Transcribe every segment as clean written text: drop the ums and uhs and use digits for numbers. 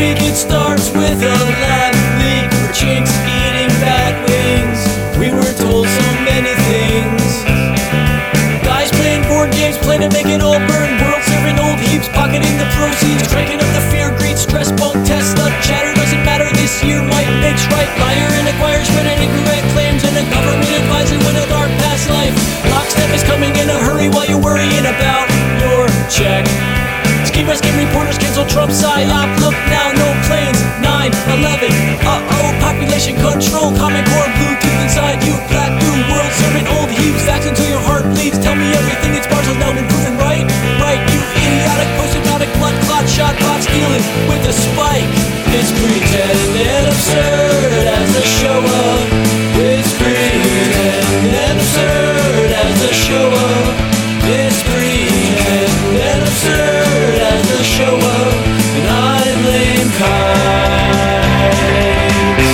week it starts with a lab leak or chinks eating bat wings. We were told so many things. Guys playing board games, play to make it all burn. World serving old heaps, pocketing the proceeds, cranking up the fear, greed, stress, bunk, Tesla, chatter. Doesn't matter this year, might makes right. Liar and acquire, spreading incorrect claims, and a government advisor with a dark past life. Lockstep is coming in a hurry while you're worrying about your check. Scheme by scheme reporters cancel Trump's psyop. Look now, no planes. 9/11. Population control. Common Core, Bluetooth inside you. Black goo, world serving old heaps. Facts until your heart bleeds. Tell me everything. It's parcels now been proven right. Right, you idiotic, post-hypnotic, blood clot, shot, pot stealing with a spike. It's pretend and absurd as a show up. It's pretend and absurd as a show up. It's pretend and absurd as a show up. And I blame kites.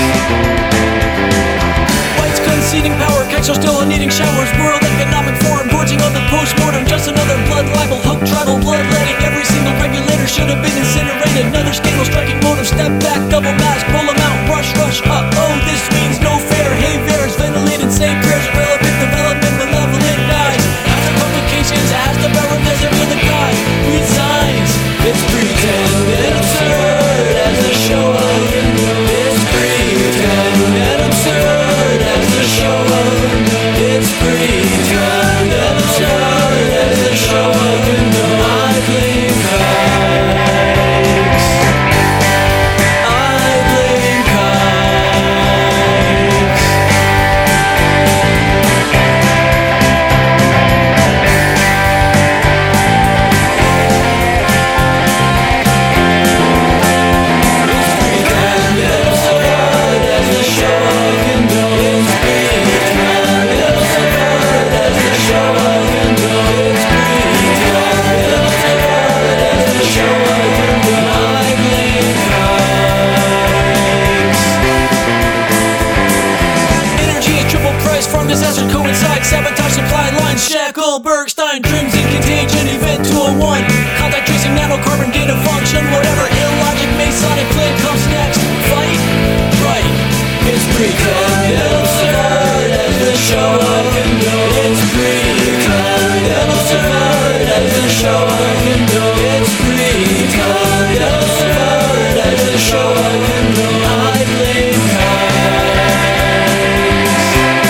Whites conceding power, kites are still needing showers. World Economic Forum gorging on the post-mortem. Just another blood libel, hook, tribal bloodletting. Every single regulator should have been incinerated. Another scandal striking motive, step back, double mask, roll them out, rush, rush, this means no fair. Hey, bears, ventilated, say prayers, irrelevant development, malevolent guys. After complications, as the barrel desert with a guy. Read signs, it's pretend and absurd as a show up. It's pretend and absurd as a show up. It's pretend and absurd as a show up. I blame kites. I blame kites. It's pretend and absurd as a show up. It's pretend and absurd as a show up. It's pretend and absurd as a show up. I blame kites. Energy is triple price, farm disaster coincide, sabotage supply lines, Shackle, Bergstein, Crimson Contagion, Event 201, contact tracing, nanocarbon, data function, whatever illogic, Masonic plan comes next. Fight? Right. It's pretend and absurd as a show up. It's pretend and absurd as a show up. It's pretend and absurd as a show up. I blame kites.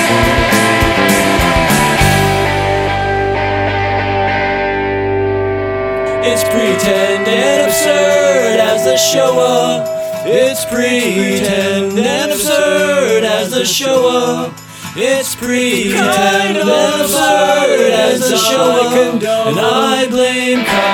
It's pretend and absurd as the show up. It's pretend and absurd as the show up. It's pretend and absurd as the show up. And I blame kites.